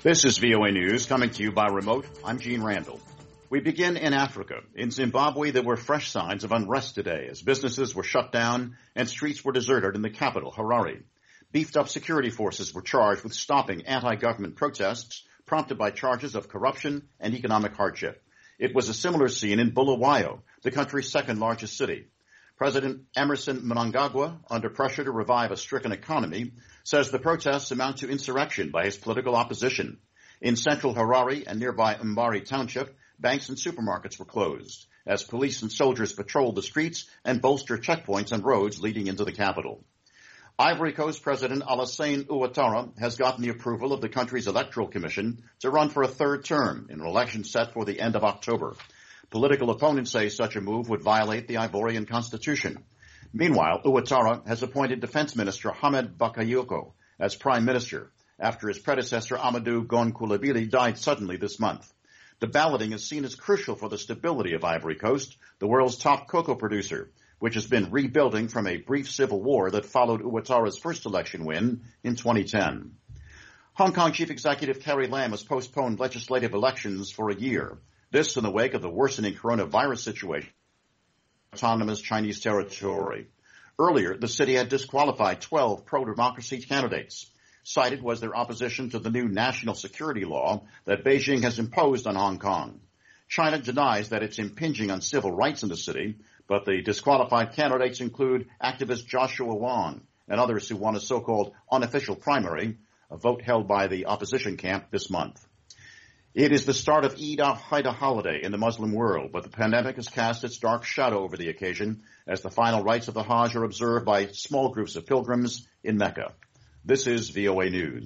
This is VOA News coming to you by remote. I'm Gene Randall. We begin in Africa. In Zimbabwe, there were fresh signs of unrest today as businesses were shut down and streets were deserted in the capital, Harare. Beefed-up security forces were charged with stopping anti-government protests prompted by charges of corruption and economic hardship. It was a similar scene in Bulawayo, the country's second-largest city. President Emerson Mnangagwa, under pressure to revive a stricken economy, says the protests amount to insurrection by his political opposition. In central Harare and nearby Mbari Township, banks and supermarkets were closed as police and soldiers patrolled the streets and bolstered checkpoints and roads leading into the capital. Ivory Coast President Alassane Ouattara has gotten the approval of the country's electoral commission to run for a third term in an election set for the end of October. Political opponents say such a move would violate the Ivorian constitution. Meanwhile, Ouattara has appointed Defense Minister Hamed Bakayoko as Prime Minister after his predecessor Amadou Gon Coulibaly died suddenly this month. The balloting is seen as crucial for the stability of Ivory Coast, the world's top cocoa producer, which has been rebuilding from a brief civil war that followed Ouattara's first election win in 2010. Hong Kong Chief Executive Carrie Lam has postponed legislative elections for a year. This in the wake of the worsening coronavirus situation in autonomous Chinese territory. Earlier, the city had disqualified 12 pro-democracy candidates. Cited was their opposition to the new national security law that Beijing has imposed on Hong Kong. China denies that it's impinging on civil rights in the city, but the disqualified candidates include activist Joshua Wong and others who won a so-called unofficial primary, a vote held by the opposition camp this month. It is the start of Eid al-Adha holiday in the Muslim world, but the pandemic has cast its dark shadow over the occasion as the final rites of the Hajj are observed by small groups of pilgrims in Mecca. This is VOA News.